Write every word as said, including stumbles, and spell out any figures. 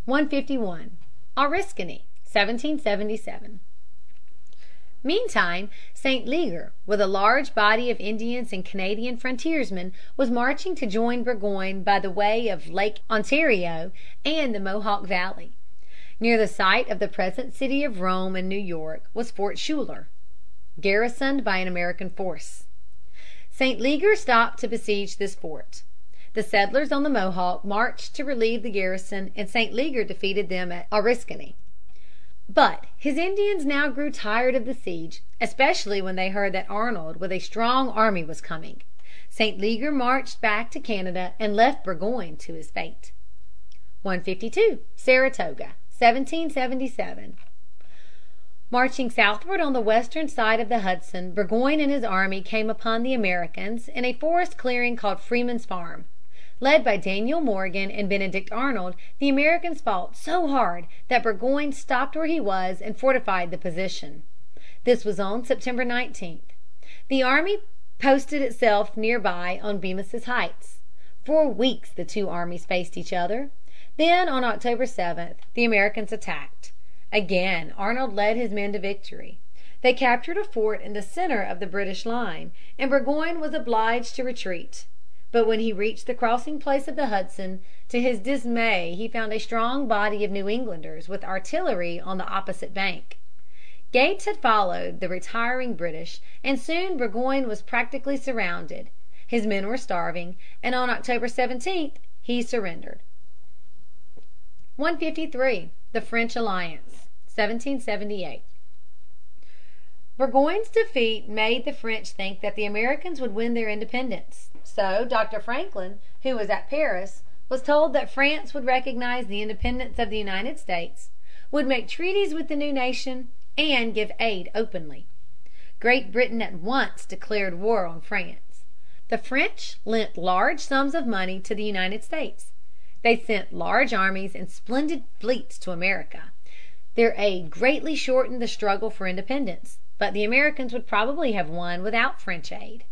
one fifty-one. Oriskany, seventeen seventy-seven. Meantime, Saint Leger, with a large body of Indians and Canadian frontiersmen, was marching to join Burgoyne by the way of Lake Ontario and the Mohawk Valley. Near the site of the present city of Rome and New York was Fort Schuyler, garrisoned by an American force. Saint Leger stopped to besiege this fort. The settlers on the Mohawk marched to relieve the garrison, and Saint Leger defeated them at Oriskany. But his Indians now grew tired of the siege, especially when they heard that Arnold with a strong army was coming. Saint Leger marched back to Canada and left Burgoyne to his fate. one fifty-two. Saratoga, seventeen seventy-seven. Marching southward on the western side of the Hudson, Burgoyne and his army came upon the Americans in a forest clearing called Freeman's Farm. Led by Daniel Morgan and Benedict Arnold, the Americans fought so hard that Burgoyne stopped where he was and fortified the position. This was on September nineteenth. The army posted itself near by on Bemis's Heights. For weeks the two armies faced each other. Then on October seventh the Americans attacked. Again Arnold led his men to victory. They captured a fort in the center of the British line, and Burgoyne was obliged to retreat. But when he reached the crossing place of the Hudson, to his dismay he found a strong body of New Englanders with artillery on the opposite bank. Gates had followed the retiring British, and soon Burgoyne was practically surrounded. His men were starving, and on October seventeenth he surrendered. one fifty-three. The French Alliance, seventeen seventy-eight. Burgoyne's defeat made the French think that the Americans would win their independence. So Doctor Franklin, who was at Paris, was told that France would recognize the independence of the United States, would make treaties with the new nation, and give aid openly. Great Britain at once declared war on France. The French lent large sums of money to the United States. They sent large armies and splendid fleets to America. Their aid greatly shortened the struggle for independence, but the Americans would probably have won without French aid.